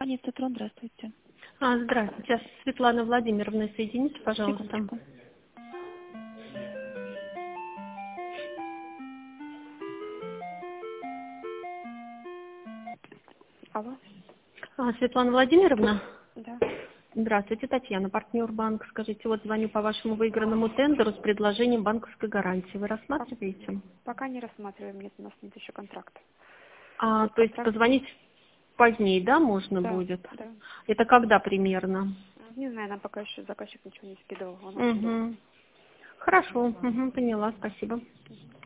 Компания «Цитрон», здравствуйте. Здравствуйте. Сейчас Светлана Владимировна, соедините, пожалуйста. Секундочку. Алло, Светлана Владимировна? да. Здравствуйте, Татьяна, партнер банка. Скажите, вот звоню по вашему выигранному тендеру с предложением банковской гарантии. Вы рассматриваете? Пока не рассматриваем, нет, у нас нет еще контракта. То есть позвонить позднее, да, можно Да, будет? да. Это когда примерно? Не знаю, нам пока еще заказчик ничего не скидывал. Он очень долго. Хорошо, поняла, спасибо.